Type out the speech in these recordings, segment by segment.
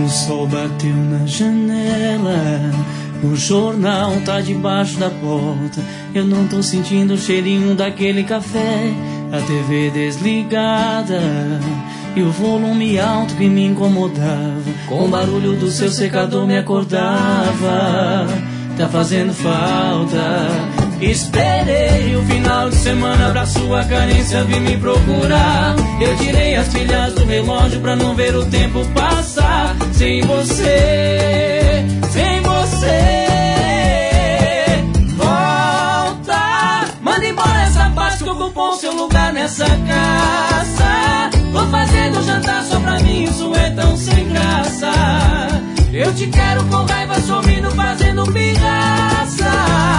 O sol bateu na janela, o jornal tá debaixo da porta. Eu não tô sentindo o cheirinho daquele café, a TV desligada e o volume alto que me incomodava. Com o barulho do seu secador me acordava. Tá fazendo falta. Esperei o final de semana pra sua carência vir me procurar. Eu tirei as pilhas do relógio pra não ver o tempo passar. Sem você, sem você. Volta, manda embora essa paz que ocupou seu lugar nessa casa. Tô fazendo jantar só pra mim, isso é tão sem graça. Eu te quero com raiva, sorrindo, fazendo pirraça.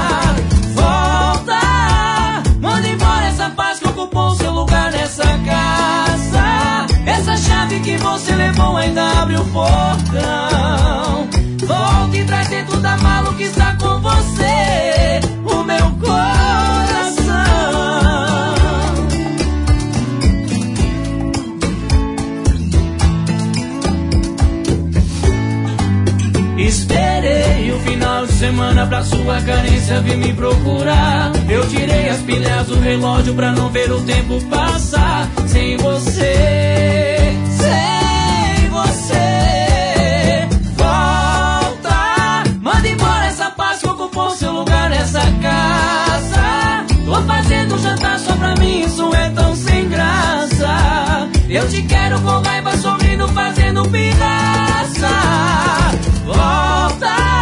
Volta, manda embora essa paz que ocupou seu lugar nessa casa. Essa chave que você levou ainda abre o portão. Volta e traz dentro da mala o que está com você, o meu coração. Esperei o final de semana pra sua carência vir me procurar. Eu tirei as pilhas do relógio pra não ver o tempo passar. Sem você, sem você. Volta, manda embora essa paz que ocupou seu lugar nessa casa. Tô fazendo jantar só pra mim, isso é tão sem graça. Eu te quero com raiva, sorrindo, fazendo pirraça. Volta,